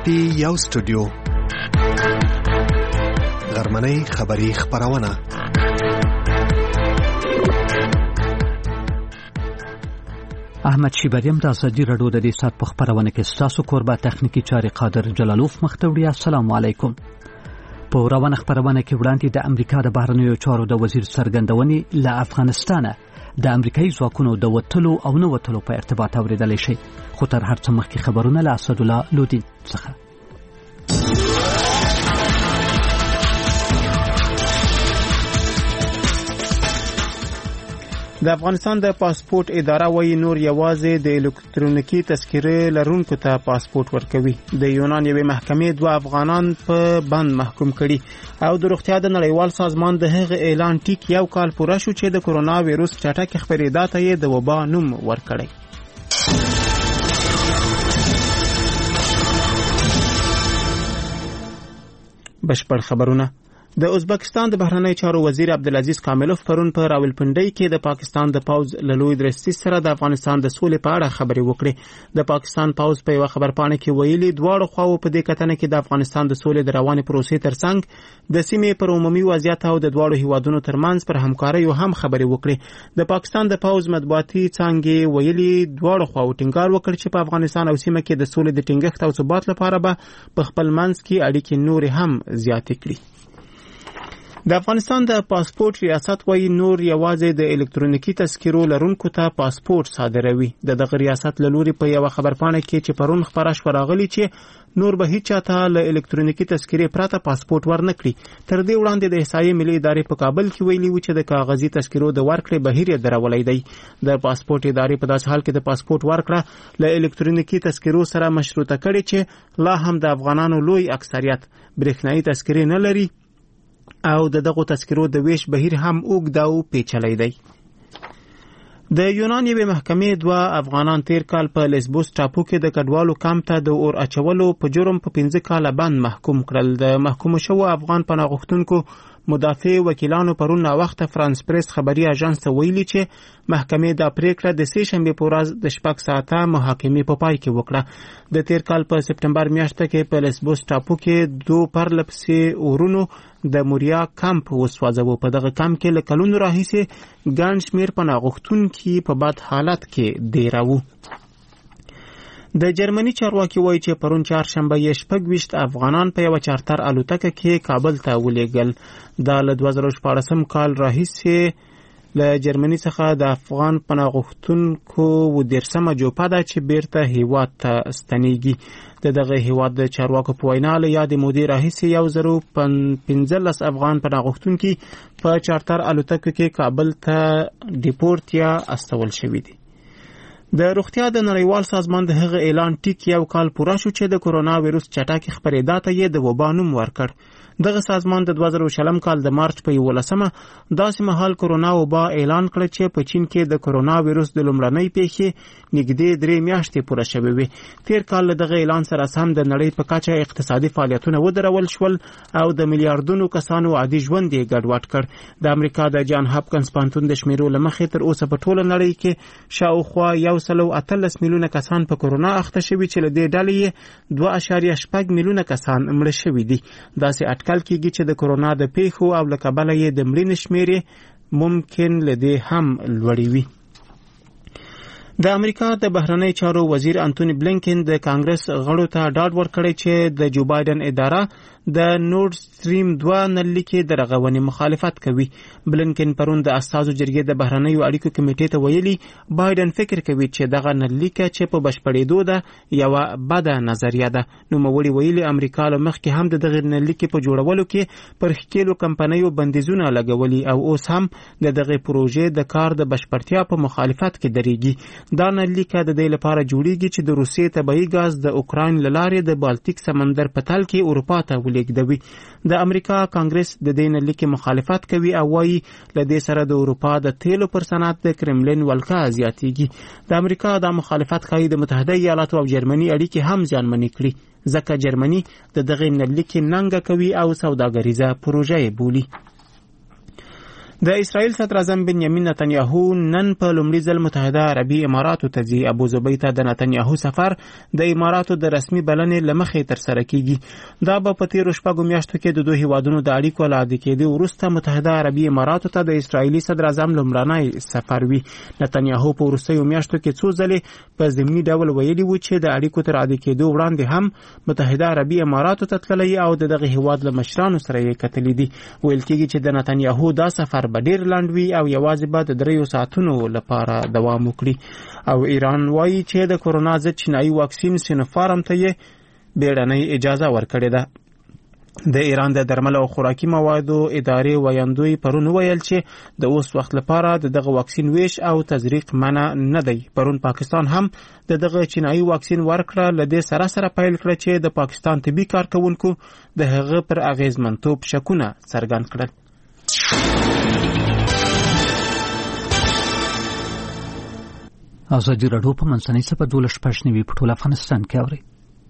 دی یو سټوډیو غرمنۍ خبری خبرونه احمد شیبریم د ازادي رادیو د دې سات په خبرونه کې تاسو کوربه تخنیکی چاري قادر جلالوف مختوړي. السلام علیکم. په روانه خبرونه کې وړاندې د امریکا د بهرنیو چارو د وزیر څرګندونې له افغانستانه د امریکایي ځواکونو د وټلو او نه وټلو په ارتباط اوریدل شي. خو تر هر څه مخکې خبرونه له اسد الله لودین څخه. د افغانستان د پاسپورت اداره وایي نور یوازې د الکترونیکی تذکره لرونکو ته پاسپورت ورکوي. د یونان یوې محکمې 2 افغانان په بند محکوم کړي او د روغتیا د نړیوال سازمان د هغه اعلان ټیک یو کال پوره شو چې د کرونا وایروس چټک خپرېدا ته یې د وبا نوم ورکړی. بشپړ خبرونه. د ازبکستان د بهرنی چارو وزیر عبدالعزیز کاملوف پرون په راولپنډۍ کې د پاکستان د پوز له لوی درستي سره د افغانستان د سولې په اړه خبرې وکړې. د پاکستان پوز په یو خبرپاڼه کې ویلي دواړو خواو په دې کتنه کې د افغانستان د سولې د روانې پروسې ترڅنګ د سیمې پر عمومي وضعیت او د دواړو هیوادونو ترمنځ پر همکارۍ هم خبرې وکړې. د پاکستان د پوز مطبوعاتي څانګې ویلي دواړو خواو ټینګار وکړ چې په افغانستان او سیمه کې د سولې د ټینګښت او ثبات لپاره به په خپل منځ کې اړیکې نور هم زیاتې کړي. د افغانستان د پاسپورت ریاست وایي نور یوازې د الکترونیکی تذکرو لرونکو ته پاسپورت صادروي. دغه ریاست له لوري په یو خبرپاڼه کې چې پرون خبره شوه راغلي چې نور به هیڅ چاته له الکترونیکی تذکرې پرته پاسپورت ورنکړي. تر دې وړاندې د احصایې ملي ادارې په کابل کې ویلي و چې د کاغذي تذکرو د ورکړې بهیر یې درولای دی. د پاسپورت ادارې په داسې حال کې د پاسپورت ورکړه له الکترونیکی تذکرو سره مشروطه کړي چې لا هم د افغانانو لوی اکثریت برېښنايي تذکرې نه لري او دغه تذکرو د ویش بهیر هم اوږد او پیچلی دی. د یونان یوې محکمې 2 افغانان تیر کال په لیسبوس ټاپو کې د کډوالو کمپ ته د اور اچولو په جرم په 15 کاله بند محکوم کړل. د محکوم شوو افغان پناه غوښتونکو مدافع وکیلانو پرون وخت فرانس پریس خبري اژانس ته ویلي چې محکمې د پریکړه د سې شنبه په ورځ د 6 ساعته محاکمې په پای کې وکړه. د تیر کال په سپټمبر میاشت کې په لیسبوس ټاپو کې 2 پرلپسې اورونو د موریا کمپ وسوځاوه. په دغه کمپ کې له کلونو راهیسې ګڼ شمېر پناه غوښتونکي په بد حالت کې دیراوه. د جرمني چارواکي وایي چې پرون چهارشنبه یې 26 افغانان په یو چارتر الوتکه کې کابل ته ولېږل. دا له 2014 کال راهیسې له جرمني څخه د افغان پناه غوښتونکو ودیرسمه جوپه ده چې بیرته هیواد ته ستنیږي. دغه هیواد د چارواکو په وینا له یادې مودې راهیسې 115 افغان پناه غوښتونکي په چارتر الوتکه کې کابل ته ډیپورت یا استول شوي دي. د روغتیا د نړیوال سازمان د هغه اعلان ټیک یو کال پوره شو چې د کرونا وایروس چټک خپرېدا ته یې د وبا نوم ورکړ. دغه سازمان د 2020 کال د مارچ په 11مه داسې مهال کرونا وبا اعلان کړ چې په چین کې د کرونا وایروس د لومړنۍ پیښې نږدې 3 میاشتې پوره شوې وي. تیر کال دغه اعلان سره سم د نړۍ په کچه اقتصادي فعالیتونه ودرول شول او د میلیارډونو کسانو عادي ژوند یې ګډوډ کړ. د امریکا د جان هاپکنز پوهنتون د شمیرو له مخې تر اوسه په ټوله نړۍ کې شاوخوا 118 میلیونه کسان په کرونا اخته شوي چې له دې ډلې 2.8 میلیونه کسان مړه شوي دي. داسې اټکل کیږي چې د کرونا د پیښو او له کبله یې د مړینې شمېرې ممکن له دې هم لوړې وي. د امریکا د بهرنی چارو وزیر انټونی بلینکن د کانګرس غړو ته ډاډ ورکړی چې د جو بایدن اداره د نورد سټریم 2 نلکې د رغونې مخالفت کوي. بلینکن پرون د استازو جرګې د بهرنیو اړیکو کمیټې ته ویلي بایدن فکر کوي چې دغه نلکه چې په بشپړېدو ده یو بده نظریه ده. نوموړي ویلي امریکا له مخکې هم د دغه نلکې په جوړولو کې پر ښکېلو کمپنیو بندیزونه لګولي او اوس هم د دغه پروژې د کار د بشپړتیا په مخالفت کې درېږي. دا نلکه د دې لپاره جوړیږي چې د روسیې طبیعي ګاز د اوکراین له لارې د بالتیک سمندر په تل کې اروپا ته ولېږدوي. د امریکا کانګرس د دې نلکې مخالفت کوي او وایي له دې سره د اروپا د تیلو پر صنعت د کرملین ولکه زیاتېږي. د امریکا د مخالفت ښایي د متحده ایالاتو او جرمني اړیکې هم زیانمنې کړي ځکه جرمني د دغې نلکې ننګه کوي او سوداګریزه پروژه یې بولي. د اسرائیل صدر اعظم بنیامین نتنیاهو نن په لومړي ځل متحده عربي اماراتو ته ځي. ابوظبي ته د نتنیاهو سفر د اماراتو د رسمي بلنې له مخې ترسره کیږي. دا به په تیرو شپږو میاشتو کې د دوه هیوادونو د اړیکو له عادي کېدو وروسته متحده عربي اماراتو ته د اسرائیلي صدر اعظم لومړنی سفر وي. نتنیاهو په وروستیو میاشتو کې څو ځلې په ضمني ډول ویلي و چې د اړیکو تر عادي کېدو وړاندې هم متحده عربي اماراتو ته تللی او دغه هیواد له مشرانو سره یې کتلي دي. ویل کېږي چې د نتنیاهو دا سفر به ډیر لاند وي او یوازې به د 3 ساعتونو لپاره دوام وکړي. او ایران وایي چې د کورونا ضد چینایي واکسین سینوفارم ته یې بیړنۍ اجازه ورکړې ده. د ایران د درملو او خوراکي موادو ادارې ویاندوی پرون ویل چې د اوس وخت لپاره دغه واکسین ویش او تزریق منع نه دی. پرون پاکستان هم دغه چینایي واکسین ورکړه. له دې سره پیل کړ چې د پاکستان طبي کارکونکو د هغه پر اغیزمنتوب شکونه څرګند کړل. ازادي راډیو په منځنۍ سپه 12 په ټول افغانستان کې اوري.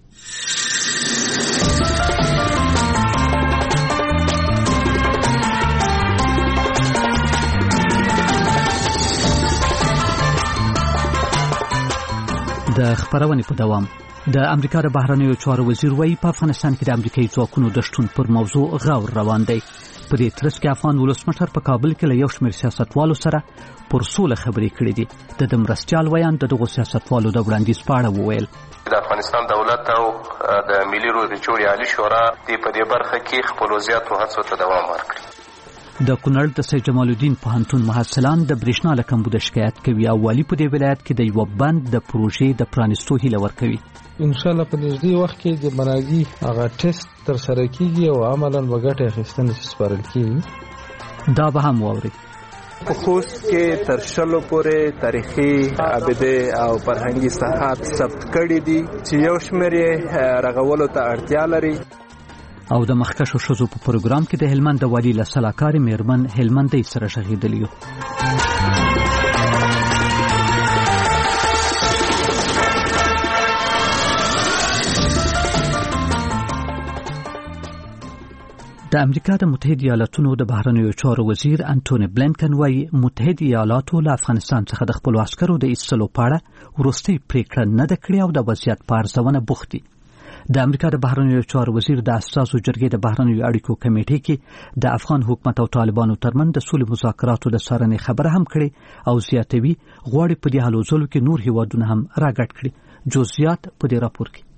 د خبرونې په دوام د امریکا د بهرنیو چارو وزیر وایي په افغانستان کې د امریکایي ځواکونو د شتون پر موضوع غور روان دی. په دې ترڅ کې افغان ولسمشر په کابل کې له یو شمېر سیاستوالو سره پر سوله خبرې کړې دي. د مرستیال ویان د دغو سیاستوالو د وړاندیز په اړه وویل. د افغانستان دولت او د ملي روغې جوړې عالی شورا په دې برخه کې خپل وضعیت هڅو ته دوام ورکړي. د کونړ د سید جمال الدین پوهنتون محصلان د برېښنا له کمبود شکایت کوي او والي په دې ولایت کې د یو بند د پروژې د پرانستو هیله ورکوي. ان شاء الله په نږدې وخت کې د مناجي هغه ټیسټ تر سره کیږي او عملاً وګټه اخیستنه سپارل کیږي. دا به هم واوري. په خوست کې تر 100 پورې تاریخي ابده او فرهنګي ساحات ثبت کړي دي چې یو شمېر یې رغولو ته اړتیا لري. او د مخکښو ښځو په پروګرام کې د هلمند د والي له سلاکارې میرمن هلمندۍ سره شهیدلی یو. د امریکا د متحده ایالاتونو د بهرنیو چارو وزیر انټونی بلینکن وايي متحده ایالاتو له افغانستان څخه د خپلو عسکرو د ایستلو په اړه وروستۍ پریکړه نه ده کړې او د وضعیت په ارزونه بوخت دي. د امریکا د بهرنیو چارو وزیر د اساسو جرګې د بهرنیو اړیکو کمیټې کې د افغان حکومت او طالبانو ترمنځ د سولې مذاکراتو د څارنې خبره هم کړې او زیاتوي غواړي په دې حل وځلو کې نور هیوادونه هم راګډ کړي. جزئیات په دې راپور کې.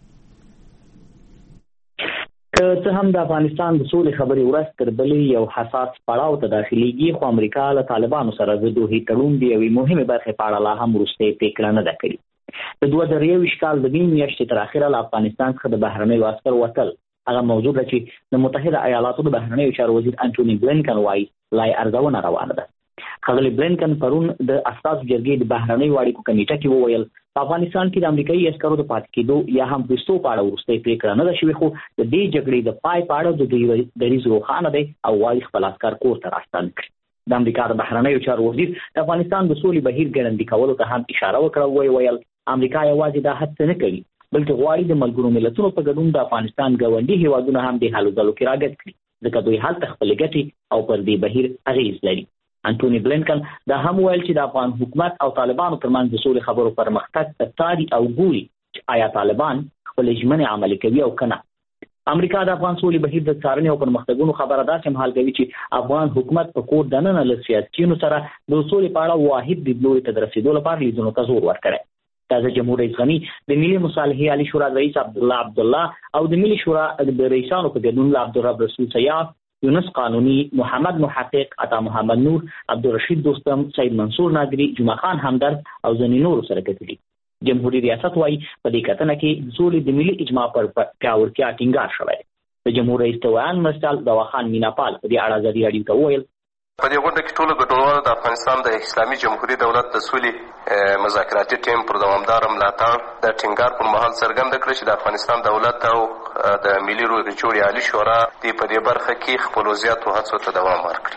که هم د افغانستان د سولې خبرې ورځ تر بلې یو حساس پړاو ته داخليږي خو امریکا له طالبانو سره د دوه تړون دی یوې مهمه برخه په اړه لا هم وروستۍ پریکړه نه ده کړې. د 2023 کال د میاشتې تر اخره له افغانستان څخه د بهرنیو عسکرو وتل هغه موضوع ده چې د متحده ایالاتو د بهرنیو چارو وزیر انټونی بلینکن وايي لا ارزونه روانه ده. خغلی بلینکن پرون د اساسو جرګې د بهرنیو اړیکو کمیټه کې وویل په افغانستان کې د امریکایي عسکرو د پاتې کېدو یا هم پښتو په اړه وروستۍ پریکړه نه ده شوې خو د دې جګړې د پای په اړه د دریځ روښانه دی او وايي خپل عسکر کور ته راستانه کړي. د امریکا د بهرنیو چارو وزیر د افغانستان د سولې بهیر ګړندي کولو ته هم اشاره وکړه. ویل امریکا یوازې دا هڅه نه کوي بلکې غواړي د ملګرو ملتونو په ګډون د افغانستان ګاونډي هیوادونه هم د حل ځلو کې راګډ کړي ځکه دوی هلته خپل ګټې او پر دې بهیر اغیز لري. انټونی بلینکن دا هم ویل چې د افغان حکومت او طالبانو ترمنځ د سولې خبرو پرمختګ ستاري او ګوري چې آیا طالبان خپل ژمنې عملي کوي او کنه. امریکا د افغان سولې بهیر د څارنې او پرمختګونو خبره ده چې مهال کوي چې افغان حکومت په کور دننه له سیاسيونو سره د سولې په اړه واحد لیدلوري ته رسیدو لپاره لیدونو ته زور ورکړي. تازه جمهور رئیس غنی د ملي مصالحې عالی شورا رئیس عبدالله او د ملي شورا د رئیسانو په ګډون عبدالرب رسول سیاف یونس قانونی محمد محقق عطا محمد نور عبدالرشید دوستم سید منصور ناظری جمعه خان همدرد او ځینې نور سره کتلي. جمهوریت ریاست وايي په دې کتنه کې سولې د ملي اجماع پر پیاوړتیا ټینګار شوی. د جمهور رئیس توان مرستال دواخان میناپال په دې اړه ازادي راډیو ته وویل په دې غونډه کې ټولو ګډونوالو د افغانستان د اسلامي جمهوریت دولت د سولې مذاکراتي ټیم پر دوامداره ملاتړ د ټینګار پر مهال څرګنده کړه چې د افغانستان دولت او د ملي روغې جوړې عالی شورا په دې برخه کې خپلو زیاتو هڅو ته دوام ورکړي.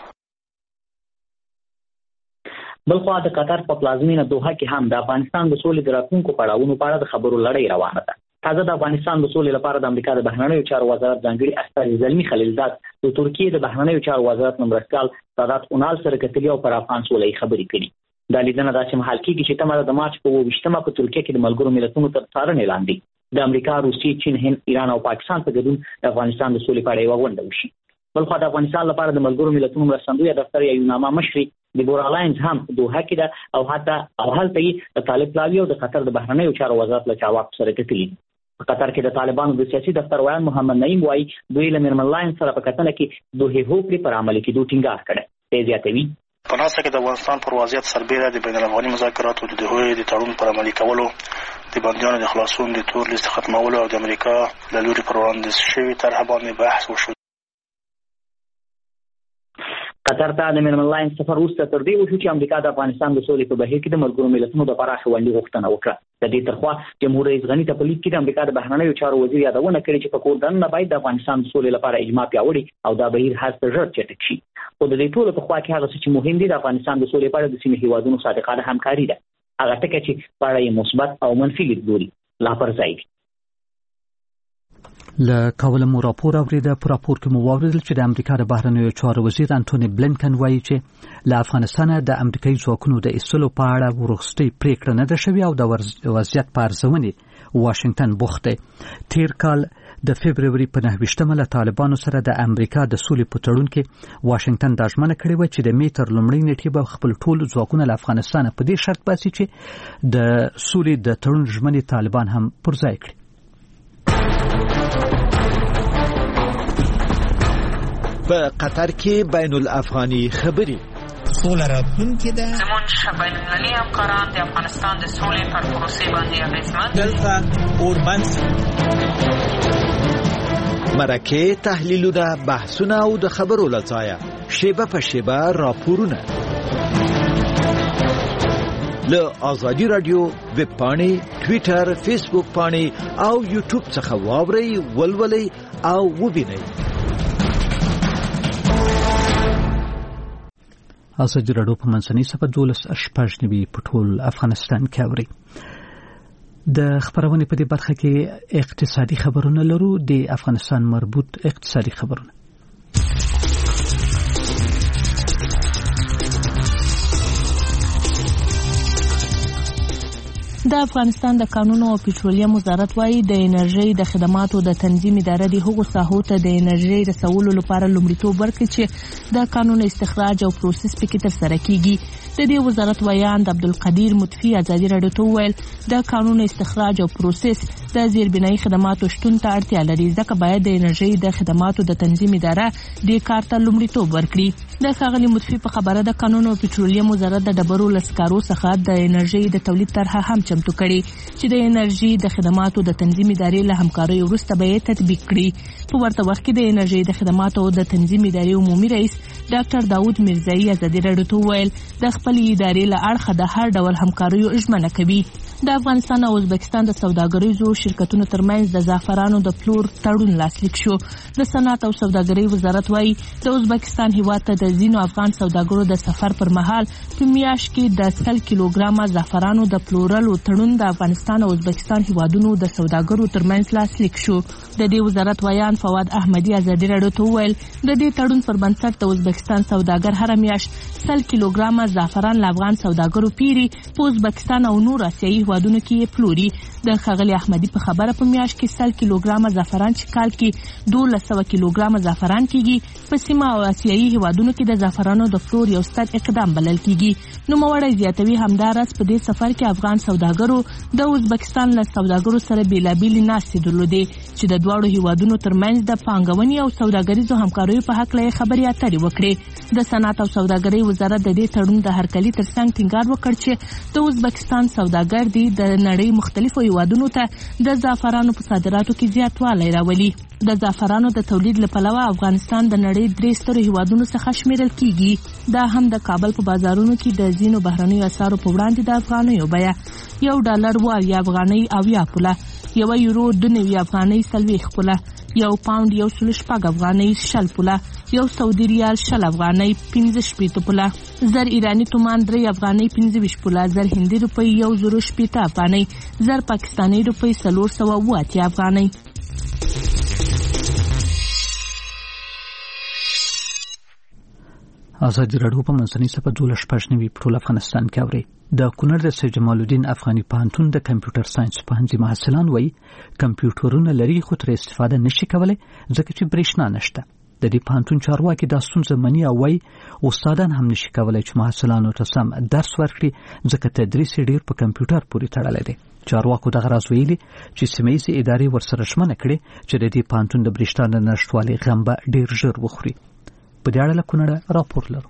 بلخوا د قطر په پلازمینه دوحه کې هم د افغانستان د سولې د راتلونکو پړاوونو په اړه د خبرو لړۍ روانه ده. تازه د افغانستان د سولې لپاره د امریکا د بهرنیو چارو وزارت ځانګړي استازي زلمی خلیلزاد د ترکیې د بهرنیو چارو وزارت مرستیال سادات اونال سره کتلي او پر افغان سولې خبرې کړي. دا لیدنه داسې مهال کېږي چې تمه د مارچ په 28مه په ترکیه کې د ملګرو ملتونو تر څارنې لاندې د امریکا، روسیې، چین، هند، ایران او پاکستان په ګډون د افغانستان د سولې په اړه یوه غونډه وشي. بلخوا د افغانستان لپاره د ملګرو ملتونو مرستندویه دفتر یا یوناما مشري دیبورا لاینز هم دوحه کې ده او هلته یې د طالب پلاوي او د قطر د بهرنیو چارو وزارت له چارواکو سره کتلي. په قطر کې د طالبانو د سیاسي دفتر ویان محمد نعیم وایي دوی له میرمن لاینز سره په کتنه کې دوه هوکړې پر عملي کېدو ټینګار کړی. دی زیاتوي په ناسته کې د افغانستان پر وضعیت سربېره د بین الافغاني مذاکراتو د دوحې د تړون پر عملي کولو، د بندیانو د خلاصون، د تور لیست ختمولو او د امریکا له لوري پر وړاندې شوي طرحه باندې بحث وشو. قطر ته د میرمن لاینز سفر وروسته تر دې وشو چې امریکا د افغانستان د سولې په بهیر کې د ملګرو ملتونو د پراخې ونډې غوښتنه وکړه. د دې ترخوا جمهور رئیس غني ته په لیک کې د امریکا د بهرنیو چارو وزیر یادونه کړې چې په کور دننه باید د افغانستان د سولې لپاره اجماع پیاوړی او دا بهیر هر څه ژر چټک شي. خو د دې ټولو په خوا کې هغه څه چې مهم دي د افغانستان د سولې په اړه د سیمې هیوادونو صادقانه همکاري ده. هغه ټکي چې په اړه یې مثبت او منفي لیدلوري لا پر ځای دي. له کابل مو راپور اوریده. په راپور کې مو واوریدل چې د امریکا د بهرنیو چارو وزیر انټونی بلینکن وایي چې له افغانستان د امریکایي ځواکونو د ایستلو په اړه وروستۍ پریکړه نه ده شوې او د وضعیت په ارزونې واشنگټن بوخت دی. تیر کال د فبروري په 29مه له طالبانو سره د امریکا د سولې په تړون کې واشنگټن دا ژمنه کړې وه چې د می تر لومړۍ نیټې به خپل ټول ځواکونه له افغانستان په دې شرط باسي چې د سولې د تړون ژمنې طالبان هم پر ځای کړي. په قطر کې بین الافغاني خبرې سوله راتلونکې ده. زموږ بین المللي همکاران د افغانستان د سولې پر پروسې باندې اغېزمن دلته اوربند مرکې، تحلیلونه، بحثونه او د خبرو له ځایه شیبه په شیبه راپورونه له آزادي رادیو ویب پاڼې، ټویټر، فیسبوک پاڼې او یوټیوب څخه واورئ، ولولئ او وبینئ. آزادي راډیو په منځنۍ صفحه 12 په ټول افغانستان کې اوري. د خبرونې په دې برخه کې اقتصادي خبرونه لرو. د افغانستان مربوط اقتصادي خبرونه. د افغانستان د کانونو او پټرولیم وزارت وايي د انرژي د خدماتو د تنظیم اداره د هغو ساحو ته د انرژي رسولو لپاره لومړیتوب ورکړي چې د کانونو استخراج او پروسس پکې ترسره کیږي. د دې وزارت ویاند عبدالقدیر مطفی ازادي راډیو ته وویل د کانونو استخراج او پروسس د زیربنایي خدماتو شتون ته اړتیا لري، ځکه باید د انرژي د خدماتو د تنظیم اداره دې کار ته لومړیتوب ورکړي. د ښاغلي مطفی په خبره د کانونو او پټرولیم وزارت د ډبرو له سکارو څخه د انرژي د تولید طرحه هم چمتو کړي چې د انرژي د خدماتو د تنظیم ادارې له همکارۍ وروسته به یې تطبیق کړي. په ورته وخت کې د انرژي د خدماتو د تنظیم ادارې عمومي رئیس ډاکټر داود میرزایی ازادي راډیو ته وویل د خپلې ادارې له اړخه د هر ډول همکاریو ژمنه کوي. د افغانستان او ازبکستان د سوداګریزو شرکتونو ترمنځ د زعفرانو د پلور تړون لاسلیک شو. د صنعت او سوداګرۍ وزارت وايي د ازبکستان هیواد ته د ځینو افغان سوداګرو د سفر پر مهال په میاشت کې د 100 کیلوګرامه زعفرانو د پلورلو تړون د افغانستان او ازبکستان هیوادونو د سوداګرو ترمنځ لاسلیک شو. د دې وزارت ویان فواد احمدی ازادي راډیو ته وویل د دې تړون پر بنسټ د ازبکستان سوداګر هر میاشت 100 کیلوګرامه زعفران له افغان سوداګرو پیري په ازبکستان او نور آسیایي هیوادونو کې پلوري. د ښاغلي احمدی په خبره په میاشت کې 100 کیلوګرامه زعفران چې کال کې 1200 کیلوګرامه زعفران کیږي په سیمه او آسیایي هیوادونو کې د زعفرانو د پلور یو ستر اقدام بلل کیږي. نوموړی زیاتوي همداراز په دې سفر کې افغان سوداګرو د ازبکستان له سوداګرو سره بیلابېلې ناستې درلودې چې د دواړو هیوادونو ترمنځ د پانګونې او سوداګریزو همکاریو په هکله خبرې اترې وکړې. د صنعت او سوداګرۍ وزارت د دې تړون د هرکلي ترڅنګ ټینګار وکړ چې د ازبکستان سوداګر دي د نړۍ مختلفو هیوادونو ته د زعفرانو په صادراتو کې زیاتوالی راولي. د زعفرانو د تولید له پلوه افغانستان د نړۍ 3 سترو هیوادونو څخه شمیرل کیږي. دا هم د کابل په بازارونو کې د ځینو بهرنیو اسعارو په وړاندې د افغانیو بیه $1 و 80 افغانۍ 80 پوله، €1 92 افغانۍ 40 پوله، £1 1.6 افغانۍ 60 پوله، یو سعودي ریال 60 افغانۍ 15 پوله، زر ایرانی تومان 3 افغانۍ 25 پوله، زر هندي روپۍ 1080 افغانۍ، زر پاکستاني روپۍ 480 افغانۍ. ازادي راډیو په منځنۍ صفحه 12 په ټول افغانستان کې اوري. د کونړ د سید جمال الدین افغاني پوهنتون د کمپیوټر ساينس پوهنځي محصلان وایي کمپیوټرونه لري خو تر استفاده نشي کولای ځکه چې برېښنا نشته. د دې پوهنتون چارواکي دا ستونزه مني او وایي استادان هم نشي کولای چې محصلانو ته سم درس ورکړي ځکه تدریس ډیر په کمپیوټر پورې تړلی دی. چارواکو دغه راز ویلي چې سیمه‌ییزې ادارې ورسره ژمنه کړې چې د دې پوهنتون د برېښنا د نشتوالي غم به ډیر ژر وخوري. په دې اړه له کونړه راپور لرو.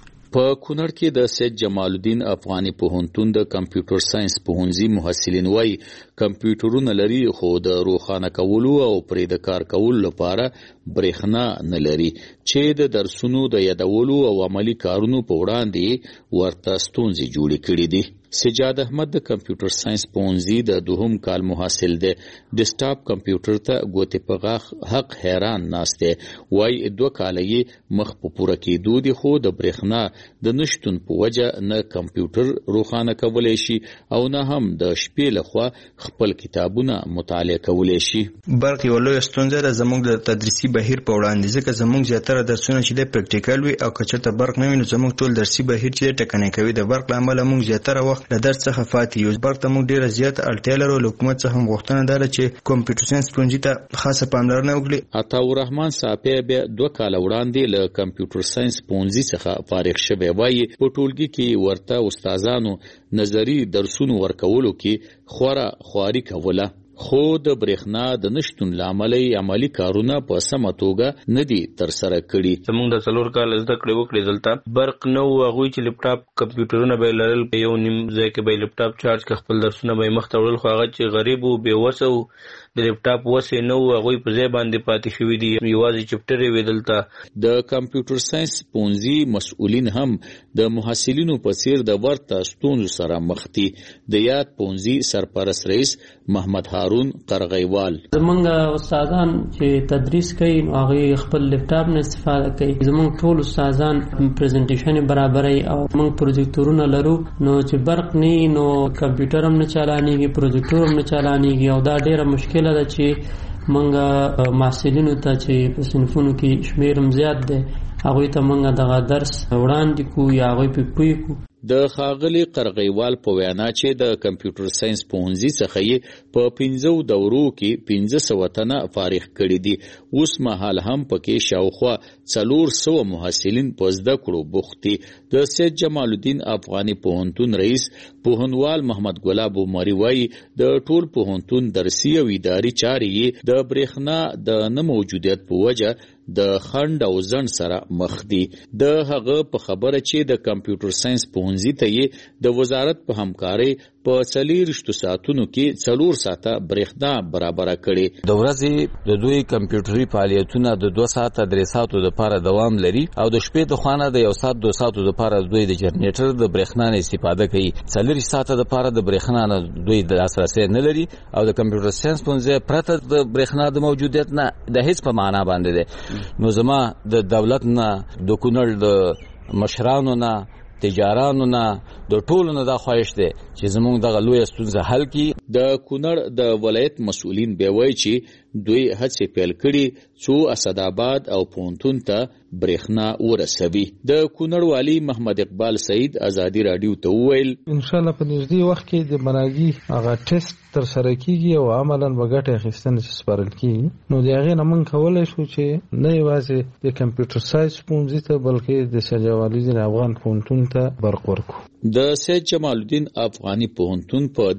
په کونړ کې د سید جمال الدین افغاني پوهنتون د کمپیوټر ساينس پوهنځي محصلین وایي کمپیوټرونه لري خو د روښانه کولو او پرې د کار کولو لپاره برېښنا نه لري چې د درسونو د یادولو او عملی کارونو په وړاندې ورته ستونزې جوړې کړې دي. سجاد احمد د کمپیوټر ساينس پوهنځي د دوهم کال محصل دی. ډیسکټاپ کمپیوټر ته ګوتې په غاښ حق حیران ناست دی. وایي 2 کاله یې مخ په پوره کېدو دي خو د برېښنا د نشتون په وجه نه کمپیوټر روښانه کولی شي او نه هم د شپې لخوا خپل کتابونه مطالعه کولی شي. برق یو لویه ستونزه ده زموږ د تدریسي بهیر په وړاندې ځکه زموږ زیاتره درسونه چې د پریکټیکل وي او که چېرته برق نه وي نو زموږ ټول درسي بهیر چې ټکنی کوي. د برق له امله موږ زیاتره وخت له درس څخه فاتې یو. برق ته موږ ډیره زیاته اړتیا لرو. له حکومت څخه هم غوښتنه ده چې کمپیوټر ساينس پوهنځي ته خاصه پاملرنه وکړي. عطاالرحمن صافی بیا 2 کاله وړاندې له کمپیوټر ساينس پوهنځي څخه فارغ شوی. وایي په ټولګي کې ورته استادانو نظری درسونو ورکولو کې خورا خواري کوله خو د برېښنا د نشتون لامل عملی کارونه په سمه توګه نه دي تر سره کړي. زموږ د 4 کال زده کړې وکړې دلته برق نه و. هغوی چې لپټاپ کمپیوټرونه به لرل په یو نیم ځای کې به لپټاپ چارج کړ خپل درسونه به مخ ته وړل خو هغه چې غریب و بې وسه و د لپټاپ وسه نه و هغوی په ځای باندې پاتې شوي دي. یوازې چپټرې وې دلته. د کمپیوټر ساينس پوهنځي مسؤلین هم د محصلینو په څیر د ورته ستونزو سره مخ دي. د یاد پوهنځي سرپرست رئیس محمد هارون قرغیوال زمونږ استادان چې تدریس کوي نو هغوی خپل لپټاپ نه استفاده کوي. زمونږ ټول استادان پریزنټیشن برابروي او موږ پروجیکټورونه لرو نو چې برق نه نو کمپیوټر هم نه چالانېږي پروجیکټور هم نه چالانېږي او دا ډیره مشکله ده چې موږ محصلینو ته چې په صنفونو کې شمیر هم زیات دی هغوی ته موږ دغه درس وړاندې کوو یا هغوی پې پوه کړو. د ښاغلي قرغیوال په وینا چې د کمپیوټر ساينس پوهنځي څخه یې په 15 دورو کې 1500 تنه فارغ کړي دي. اوس مهال هم پکې شاوخوا 400 محصلین په زده کړو بوخت دي. د سید جمال الدین افغاني پوهنتون رئیس پوهنوال محمد ګلاب عمري وایي د ټول پوهنتون درسي او اداري چارې د برېښنا د نه موجودیت په وجه د خند او ځنډ سره مخ دي. د هغه په خبره چې د کمپیوټر ساينس پوهنځي ته یې د وزارت په همکارۍ په 40 ساعتونو کې 4 ساعته برېښنا برابر کړي. د ورځې د دوی کمپیوټري فعالیتونه د 2 ساعته 3 ساعتو لپاره دوام لري او د شپې د خوانه د 1 ساعت 2 ساعتو لپاره دوی د جنریټر د برېښنا نه استفاده کوي. 4 ساعته لپاره د برېښنا نه دوی د لاسرسي نه لري او د کمپیوټر ساينس پوهنځي پرته د برېښنا د موجودیت نه د هیڅ په معنا باندې ده. نو زما د دولت نه د کونړ د مشرانو نه تجارانو نه د ټولو نه دا خواهش دی چې زموږ دغه لویه ستونزه حل کړي. د کونړ د ولایت مسؤلین بیا وایي چې دوی هڅې پیل کړي څو اسداباد او پونتون ته برېښنا ورسوي. د کونړ والی محمد اقبال سعید ازادي رادیو ته وویل ان شاء الله په نږدې وخت کې د مناګي هغه ټیسټ تر سره کیږي او عملاً بغټه اخیستنه چې سپارل کیږي نو د هغه نه موږ کولای شو چې نه یوازې د کمپیوټر ساينس پوهنځي ته بلکې د سید جمال الدین افغان پوهنتون ته برق ورکړو. د سید جمال الدین افغاني پوهنتون په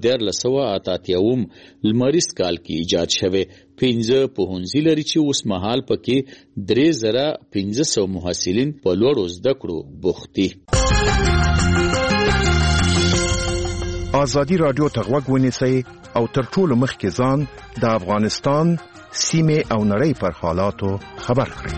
1988 لمریز کال کې ایجاد شوه. 15 پوهنځي لري چې اوس مهال پکې 3500 محصلین په لوړو زده کړو بوخت دي. ازادي رادیو ته غوږ ونیسئ او تر ټولو مخکې ځان د افغانستان سیمه او نړۍ پر حالاتو خبر کړئ.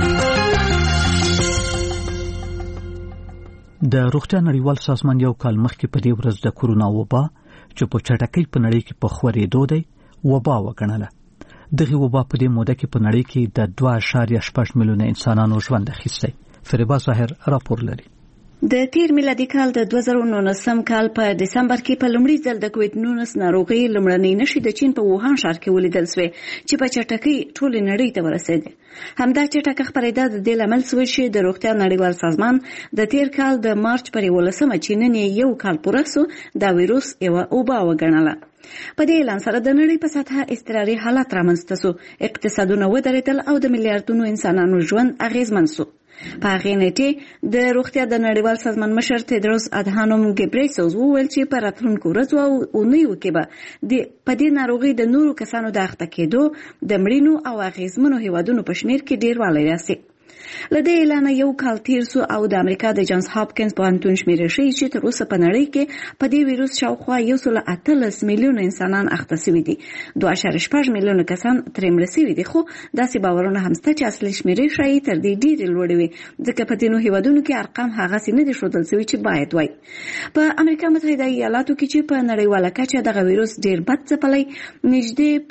د روغتیا نړیوال سازمان یو کال مخکې په دې ورځ د کورونا وبا چې په چټکۍ په نړۍ کې په خورېدو دی وبا وګڼله. دغه وبا په دې موده کې په نړۍ کې د 2.8 میلیونه انسانانو ژوند اخیستی. فریبا ظاهر راپور لري. د تیر میلادي کال د 2019 کال په دسمبر کې په لومړي ځل د کووډ-19 ناروغي لومړنۍ نښې د چین په ووهان ښار کې ولیدل شوې چې په چټکۍ ټولې نړۍ ته ورسېدې. همدا چټکه خپرېدا د دې لامل شوی چې د روغتیا نړیوال سازمان د تیر کال د مارچ پر 11 چې نن یو کال پوره شو دا وایروس یوه وبا وګڼله. په دې اعلان سره د نړۍ په سطحه اضطراري حالت رامنځته شو، اقتصادونه ودرېدل او د میلیارډونو انسانانو ژوند اغیزمن شو. په هغې نیټې د روغتیا د نړیوال سازمان مشر تدروس ادهانوم ګبریسوس وویل چې په راتلونکو ورځو او اونیو کې به په دې ناروغۍ د نورو کسانو د اخته کېدو د مړینو او اغیزمنو هیوادونو په شمیر کې ډیروالی راسي. له دې اعلانه یو کال تیر شو او د امریکا د جانز هاپکینز پوهنتون شمیرې ښیي چې تر اوسه په نړۍ کې په دې ویروس شاوخوا 118 میلیونه انسانان اخته شوي دي، 2.8 میلیونه کسان ترې مړه شوي دي. خو داسې باورونه هم شته چې اصلي شمیرې ښایي تر دې ډېرې لوړې وي، ځکه په ځینو هیوادونو کې ارقام هغسې نه دي ښودل شوي چې باید وای. په امریکا متحده ایالاتو کې چې په نړیواله کچه دغه ویروس ډېر بد ځپلی، نږدې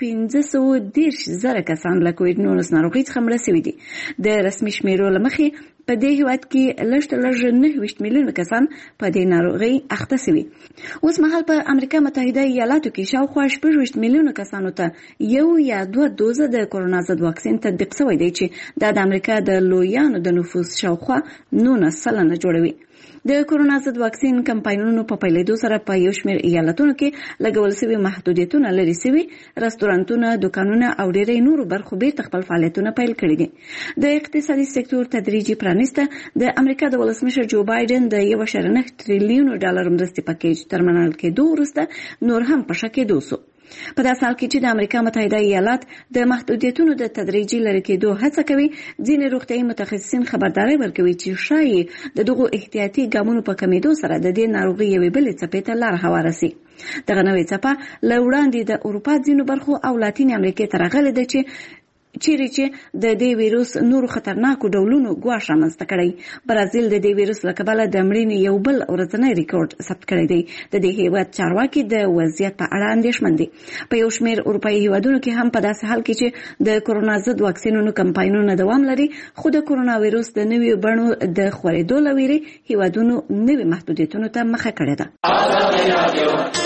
510,000 کسان له کووډ-19 ناروغۍ څخه مړه شوي دي. د رسمي شمیرو له مخې په دې هیواد کې لږ تر لږه 9 میلیونه کسان په دې ناروغۍ اخته شوي. اوس مهال په امریکا متحده ایالاتو کې شاوخوا 6 میلیونه کسانو ته یو یا 2 دوزه د کرونا ضد واکسین تطبیق شوی دی چې دا د امریکا د لویانو د نفوس شاوخوا 19% جوړوي. د کرونا ضد واکسین کمپاینونو په پیلېدو سره په یو شمېر ایالتونو کې لګول شوي محدودیتونه لرې شوي، رستورانتونه، دکانونه او ډېری نورو برخو بیرته خپل فعالیتونه پیل کړي دي. د اقتصادي سکتور تدریجي پرانیسته د امریکا د ولسمشر جو بایدن د 1.9 تریلیون ډالر مرستې پکیج تر منل کېدو وروسته نور هم په ښه کېدو شو. په داسې حال کې چې د امریکا متحده ایالات د محدودیتونو د تدریجي لرې کېدو هڅه کوي، ځینې روغتیایي متخصصین خبرداری ورکوي چې ښایي د دغو احتیاطي ګامونو په کمیدو سره د دې ناروغۍ یوې بلې څپې ته لار هواره شي. دغه نوې څپه له وړاندې د اروپا ځینو برخو او لاتین امریکې ته راغلې ده چیرې چې د دې ویروس نورو خطرناکو ډولونو ګواښ رامنځته کړی. برازیل د دې ویروس له کبله د مړینې یو بل ورځنی ریکارډ ثبت کړی دی. د دې هیواد چارواکي د وضعیت په اړه اندېښمن دي. په یو شمېر اروپایي هیوادونو کې هم په داسې حال کې چې د کرونا ضد واکسینونو کمپاینونه دوام لري، خو د کرونا ویروس د نویو بڼو د خورېدو له ویرې هیوادونو نوي محدودیتونو ته مخه کړې ده.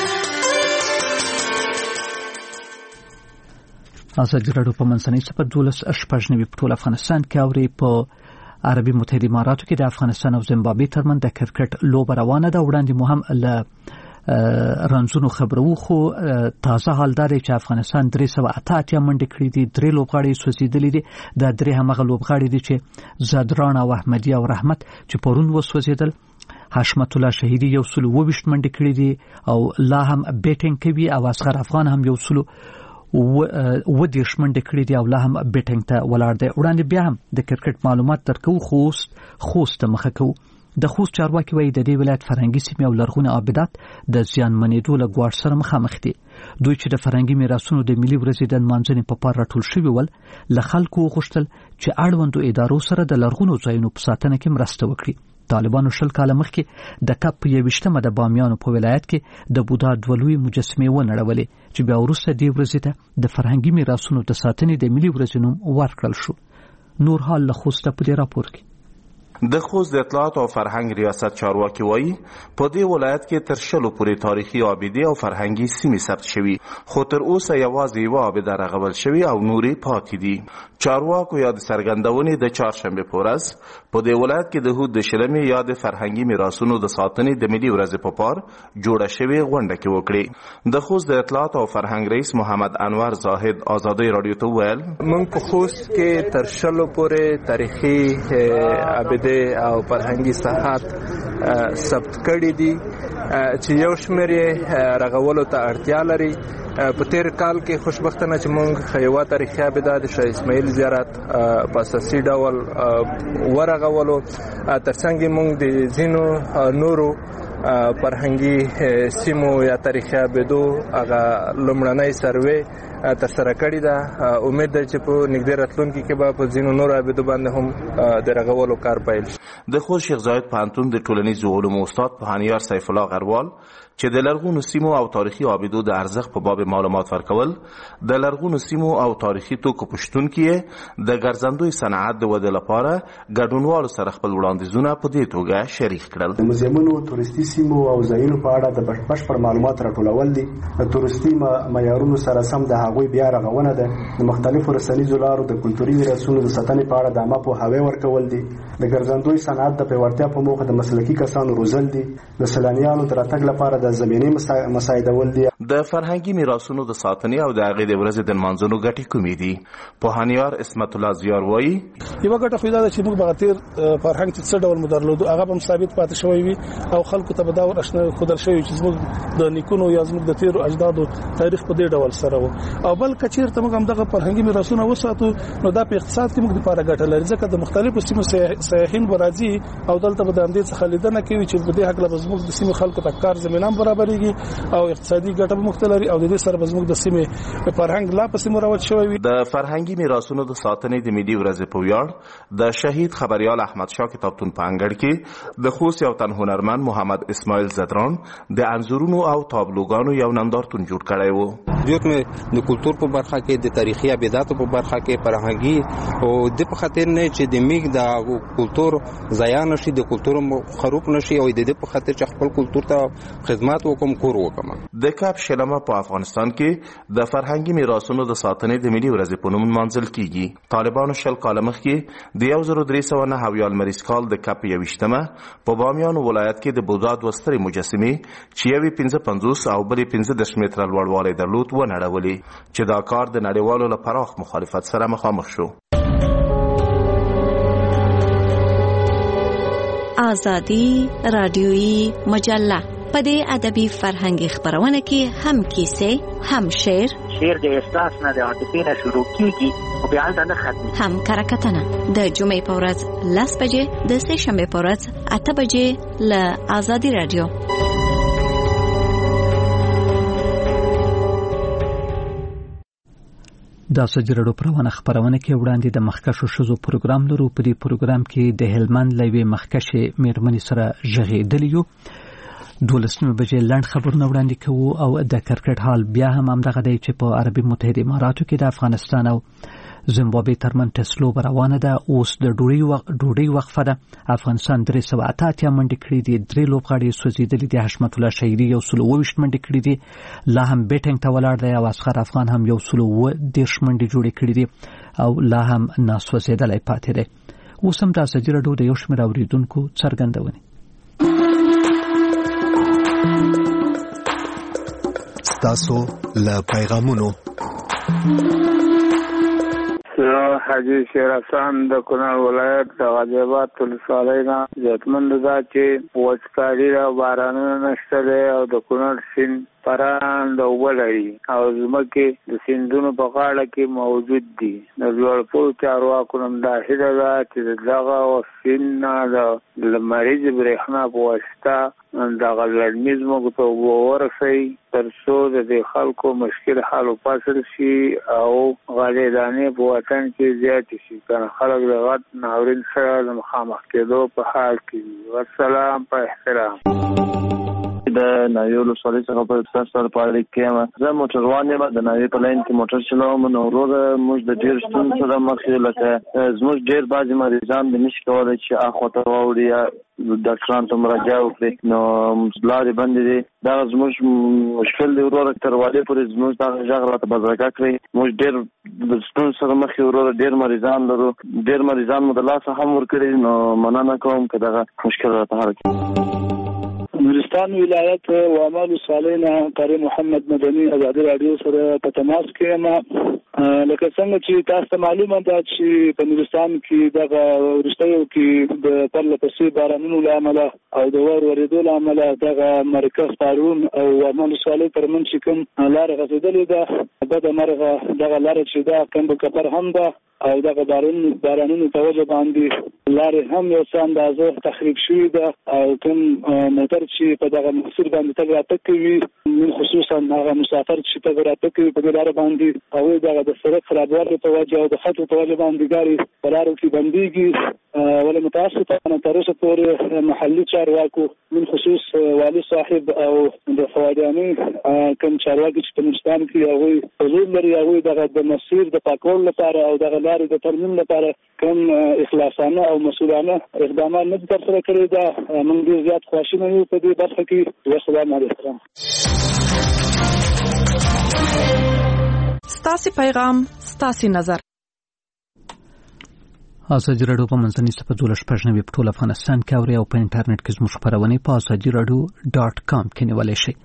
ازادي راډیو په منځنۍ صفحه 12.9 په ټول افغانستان کې اوري. په عربي متحده اماراتو کې د افغانستان او زیمبابوې ترمنځ د کرکټ لوبه روانه ده. وړاندې مو هم له رنځونو خبرو، خو تازه حال دا دی چې افغانستان 388 منډې کړې دي، 3 لوبغاړي سوځېدلي دي. دا 3 همغه لوبغاړي دي چې زادران او احمدي او رحمت چې پرون وسوځېدل. حشمت الله شهیدی 120 منډې کړې دي او لا هم بیټینګ کوي، او اصغر افغان هم 110 منډې کړې دي او لا هم بیټینګ ته ولاړ دی. وړاندې بیا هم د کرکټ معلومات درکو. خوست ته مخه کوو. د خوست چارواکي وایي د دې ولایت فرهنګي سیمې او لرغوني آبادات د زیانمنېدو له ګواښ سره مخامخ دي. دوی چې د فرهنګي میراثونو د ملي ورځې د نمانځنې په پار راټول شوي ول، له خلکو وغوښتل چې اړوندو ادارو سره د لرغونو ځایونو په ساتنه کې مرسته وکړي. طالبانو 20 کاله مخکې د کپ 21مه د بامیانو په ولایت کې د بودا دوه لوی مجسمې ونړولې چې بیا وروسته دې ورځې ته د فرهنګي میراثونو د ساتنې د ملي ورځې نوم ورکړل شو. نور حال له خوسته په دې راپور کې. د خوست د اطلاعات او فرهنګ ریاست چارواکي وایي په دې ولایت کې تر 100 پورې تاریخي آبادې او فرهنګي سیمې ثبت شوي، خو تر اوسه یوازې یوه آباده رغول شوي او نورې پاتې دي. چارواکو یا د څرګندونې د چهارشنبې په ورځ په دې ولایت کې د هود د شلمې یا د فرهنګي میراثونو د ساتنې د ملي ورځې په پار جوړه شوې غونډه کې وکړې. د خوست د اطلاعات او فرهنګ رئیس محمد انور زاهد ازادۍ رادیو ته وویل موږ په خوست کې تر 100 پورې تاریخي آبادې او فرهنګي ساحات ثبت کړي دي چې یو شمېر یې رغولو ته اړتیا لري. په تیر کال کې خوشبختانه چې موږ یوه تاریخي آباده د شاه اسماعیل زیارت په اساسي ډول ورغولو، ترڅنګ موږ د ځینو نورو فرهنګي سیمو یا تاریخي آبادو هغه لومړنی سروې ترسره کړې ده. امید ده چې په نږدې راتلونکي کې به په ځینو نورو عابدو باندې هم د رغولو کار پیل شي. د خوست شیخ زاید پوهنتون د ټولنیزو علومو استاد پوهنیار سیف الله غروال چې د لرغونو سیمو او تاریخي عابدو د ارزښت په باب معلومات ورکول، د لرغونو سیمو او تاریخي توکو په شتون کې د ګرځندوی صنعت د ودې لپاره ګډونوالو سره خپل وړاندیزونه په دې توګه شریک کړل. د موزیمونو، تورستي سیمو او ځایونو په اړه د بشپړ معلومات راټولول دي. د تورستي معیارونو سره سم د هغوی بیا رغونه ده. د مختلفو رسنیزو لارو د کلتوري میراثونو د ساتنې په اړه د عامه پوهاوی ورکول دي. د ګرځندوی صنعت د پیاوړتیا په موخه د مسلکي کسانو روزل دي. د سیلانیانو د راتګ لپاره د زمینې مساعدول دي. د فرهنګي میراثونو د ساتنې او د هغې د ورځې د نمانځنو ګټې کومې دي؟ پوهنیار اسمت الله زیار وایي یوه ګټه خو دا ده چې موږ به تیر فرهنګ چې څه ډول مو درلودو هغه به هم ثابت پاتې شوی وي او خلکو ته به دا ښودل شوی چې زموږ د نیکونو یا زموږ د تیرو اجدادو تاریخ په دې ډول سره و. او بل که چېرته موږ همدغه فرهنګي میراثونه وساتو نو دا په اقتصاد کې موږ دپاره ګټه لري، ځکه د مختلفو سیمو سیاحین به راځي او دلته به د همدې څخه لیدنه کوي چې په دې هکله به زموږ د سیمې خلکو ته کار زمینه هم برابرېږي او اقتصادي ګټه به موږ ته لري او د دې سره به زموږ د سیمې فرهنګ لا پسې مروج شوی وي. د فرهنګي میراثونو د ساتنې د ملي ورځې په ویاړ د شهید خبریال احمد شاه کتابتون په انګړ کې د خوست یو تن هنرمند محمد اسماعیل زدران د انځورونو او تابلوګانو یو نندارتون جوړ کړی و. جوړ مې د کلتور په برخه کې، د تاریخي ابیاتو په برخه کې، فرهنګي او د په خاطر نه چې د میګ د کلتور ضایع نشي، د کلتور خروب نشي او د دې په خاطر چې خپل کلتور ته خدمات وکم کور وکم. د کاپ شلمه په افغانستان کې د فرهنګي میراثونو د ساتنې د ملي ورځې په نوم نمانځل کیږي. طالبانو 10 کال مخکې د 1309 لمریز کال د کاپ 21مه په بامیان ولایت کې د بودا دوه سترې مجسمې چې یوې 55 او بلې 15 متره لوړوالی درلود ونړولې چې دا کار د نړیوالو له پراخ مخالفت سره مخامخ شو. آزادی رادیویی مجله په دې ادبي فرهنګي خبرونه کې هم کیسې، هم شعر د احساس نه د عاطفې نه شروع کیږي او بیا نه ختمي، هم کرکټنه د جمعې په ورځ 10 بجې، د سه شنبې په ورځ 8 بجې له آزادي رادیو. دا سجرړو پروانه خبرونه کې وړاندې د مخکشو شزو پروګرام لرو. په دې پروګرام کې د هلمند لوي مخکشه میرمنې سره ژغېدلیو 12 بجې لاند خبرونه وړاندې کوو او د کرکټ حال بیا هم همدغه دی چې په عربي متحده اماراتو کې د افغانستان او زیمبابوې ترمن ټیسټ لوبه روانه ده. اوس د ډوډۍ وقفه ده. افغانستان 388 منډې کړې دي، 3 لوبغاړي سوځېدلي دي. حشمت الله شهیري 120 منډې کړې دي، لا هم بیټینګ ته ولاړ دی او اصغر افغان هم 110 منډې جوړې کړې دي او لا هم ناسوځېدلی پاتې دی. اوس هم د ازادي راډیو د یو شمېر اورېدونکو څرګندونې. ستاسو له پیغامونو حاجی شیر حسن د کونړ ولایت د غازی آباد ولسوالۍ نه ضرورتمند ده چې وچکالي او بارانونه نشته دی او د کونړ سیند پران د اوبه لري او ځمکې د سیندونو په غاړه کې موجود دي. د لوړپوړو چارواکو نه دا هیله ده چې دغه سیند نه د لمریزې برېښنا په واسطه دغه لړمي ځمکو ته اوبه ورسوي تر څو د دې خلکو مشکل حل وپاسل شي او غلې دانې په وطن کې زیاتې شي، کنه خلک د غټ ناورین سره د مخامخ کېدو په حال کې وي. والسلام په احترام. د ناوې ولسوالۍ څخه په تاسو سره پاره کې زه موټر روان یم. د ناوې په لاین کې موټر چلوم نو وروره موږ د ډېر ستونزو سره مخ یو، لکه زموږ ډېر بعضې مریضان د نشي کولی چې اخواته واوړي یا ډاکټرانو ته مراجعه وکړي، نو لارې بندې دي. دغه زموږ مشکل دی وروره، تر والې پورې زموږ دغه غږ راته بدرګه کړئ. موږ ډېر د ستونزو سره مخ یو وروره، ډېر مریضان لرو، ډېر مریضان مو د لاسه هم ورکړي، نو مننه کوم که دغه مشکل راته حل کړي. نورستان ولایت وامال ولسوالۍ نه قاری محمد مدني ازادي راډیو سره په تماس کې یم. لکه څنګه چې تاسو ته معلومه ده چې په نورستان کې دغه وروستیو کې د پرله پسې بارانونو له امله او د ورېدو له امله دغه مرکز پارون او وامال ولسوالۍ ترمنځ چې کوم لارې غځېدلې ده، بده مرغه دغه لاره چې ده کمبل کپر هم ده او دغه بارانونو په وجه باندې لارې هم یو څه اندازه تخریب شوي ده او کوم موټر چې په دغه مسیر باندې تګ راتګ کوي من خصوصا هغه مسافر چې په راته کې په لار باندې او دغه د سړک خرابوالي په وجه او د خطو په وجه باندې ګاډي په لارو کې بنديږي ولا متاسفانه تر اوسه پورې محلي چارواکو من خصوص والي صاحب او د فوادیاني کوم چارواکي چې په نورستان کې هغه حضور لري هغه د مسیر د پاکول لپاره او د لارې د ترمیم لپاره کوم اخلاصانه او مسؤلانه اقدامات نه ترسره کړي دا موږ ډیر زیات خوشاله یو په دې برخه کې. والسلام علیکم. ستاسو پیغام ستاسو نظر. ازادي راډیو په منځني صفحه 12 په ټول افغانستان کې او په انټرنیټ کې زموږ خبرونه په asadiradu.com کې نیولای شئ.